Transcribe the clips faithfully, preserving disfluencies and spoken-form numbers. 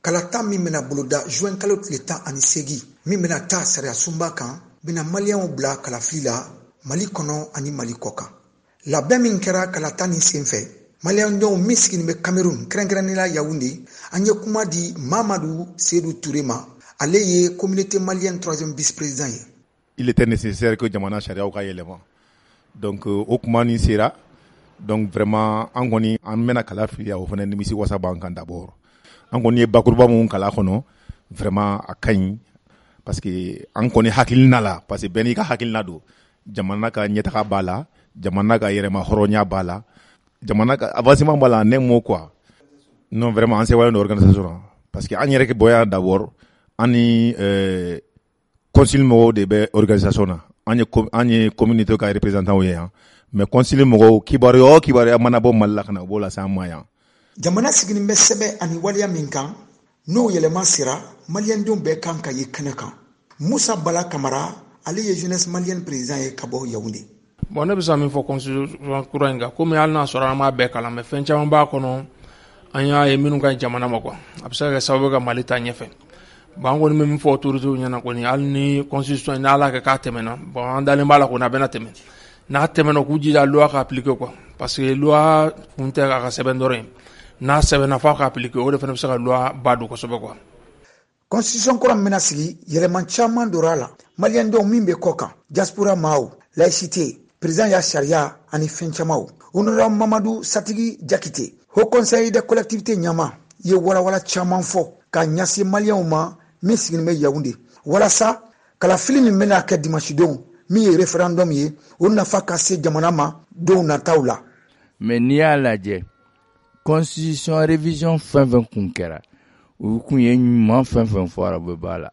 kalata min bɛna boloda juin kalo tile tan ani seegin min bɛna taa sariya sunba kan bɛna maliyɛnw bila kalafili la Mali kɔnɔ ani Mali kɔ kan. Labɛn min kɛra kalata nin senfɛ maliyɛndenw min sigilen bɛ Cameroun kɛrɛnkɛrɛnnenya la Yaoundé an ye kuma di Mamadou Sédou Touré ma. Ale ye communauté malienne troisième vice-président ye. Il était nécessaire que jamana sariyaw ka yɛlɛma. Donc o kuma nin sera. Donc vraiment an kɔni an mɛna kala fili o fana nimisi wasa b'an kan d'abord. An kɔni ye bakuruba mun kala kɔnɔ vraiment a kaɲi parce que an kɔni hakilina la parce que bɛɛ n'i ka hakilina don. Jamana ka ɲɛtaga b'a la, jamana ka yɛrɛma hɔrɔnya b'a la, jamana ka avancement b'a la, ne mot quoi. Non vraiment an sewalen don organisation na parce que an yɛrɛ ke bɔya d'abord an ni euh, conseil mɔgɔw de bɛ organisation na. An ye an ye communauté ka représentant ye yan. Mais conseil mɔgɔw kibaruya o kibaruya mana bɔ Mali la kana b'o la s'an ma yan. Jamana sigilen bɛ sɛbɛn ani waleya min kan n'o yɛlɛma sera maliyɛndenw bɛɛ kan ka ye kɛnɛ kan. Musa Bala Kamara ale ye jeunesse malienne président ye ka bɔ Yaoundé. Bon ne bɛ se min fɔ constitution kura in kan komi hali n'a sɔrɔ an m'a bɛɛ kalan mais fɛn caman b'a kɔnɔ an y'a ye minnu ka jamana ma quoi a bɛ se ka kɛ sababu ka Mali ta ɲɛfɛ. Bon an kɔni bɛ min fɔ autorités ɲɛna kɔni hali ni constitution in n'Ala kɛ k'a tɛmɛna bon an dalen b'a la kɔni a bɛna tɛmɛ n'a tɛmɛna k'u jija loi ka appliquer quoi parce que loi kun tɛ a ka sɛbɛn dɔrɔn ye n'a sɛbɛnna f'a ka appliquer o de fana bɛ se ka loi ba don kosɛbɛ quoi. Constitution kura min bɛna sigi yɛlɛma caman donna a la maliyɛndenw min bɛ kɔ kan diaspora maaw laïcité président y'a sariya ani fɛn camanw honorable Mamadou Satigi Jakite Haut Conseil des collectivités ɲama ye walawala caman fɔ ka ɲɛsin maliyɛnw ma min sigilen bɛ Yaoundé walasa kalafili min bɛna kɛ dimanche don min ye référendum ye o nafa ka se jamana ma don nataw la. Mais n'i y'a lajɛ constitution révision fɛn fɛn kun kɛra u kun ye ɲuman fɛn fɛn fɔra bɛ b'a la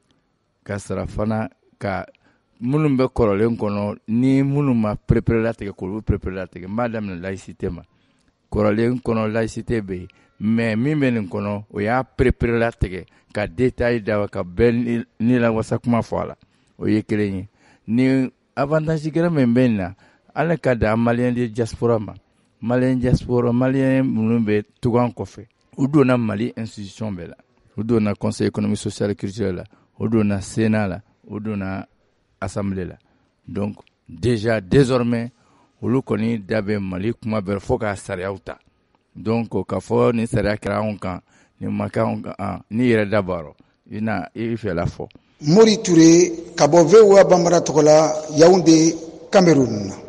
ka sara fana ka minnu bɛ kɔrɔlen kɔnɔ ni minnu ma prépare latigɛ k'olu prépare latigɛ n b'a daminɛ laïcité ma kɔrɔlen kɔnɔ laïcité bɛ yen mais min bɛ nin kɔnɔ o y'a prépare latigɛ ka détail da ka bɛɛ ni la wasa kuma fɔ a la o ye kelen ye ni avantage kɛra min bɛ nin na ala ka da maliyɛn de diaspora ma maliyɛn diaspora maliyɛn minnu bɛ tugan kɔfɛ u donna Mali institution bɛɛ la u donna conseil économique social et culturel la u donna sénat la u donna assemblée la donc déjà désormais olu kɔni da bɛ Mali kuma bɛɛ fo ka sariyaw ta donc ka fɔ ni sariya kɛra anw kan ni ma kɛ anw kan ni yɛrɛ da b'a rɔ i na i fɛla fɔ. Mori Touré ka bɔ V O A Bambara tɔgɔ la Yaoundé Cameroun.